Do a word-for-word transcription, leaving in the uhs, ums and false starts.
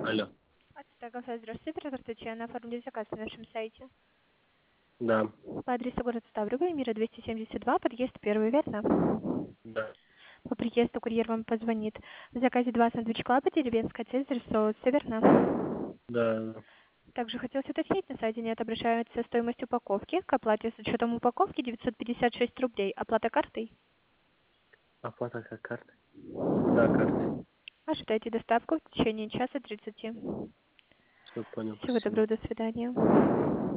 Алло. Так, здравствуйте, оператор Татьяна. Оформили заказ на нашем сайте. Да. По адресу город Ставрополь, Мира двести семьдесят два, подъезд первый, верно? Да. По приезду курьер вам позвонит. В заказе два сэндвич-клаба, деревенская цезарь, соус, все верно? Да. Также хотелось уточнить, на сайте не отображается стоимость упаковки. К оплате с учетом упаковки девятьсот пятьдесят шесть рублей. Оплата картой? Оплата как картой? Да, картой. Ожидайте доставку в течение часа тридцати. Все понял, Всего спасибо. доброго, до свидания.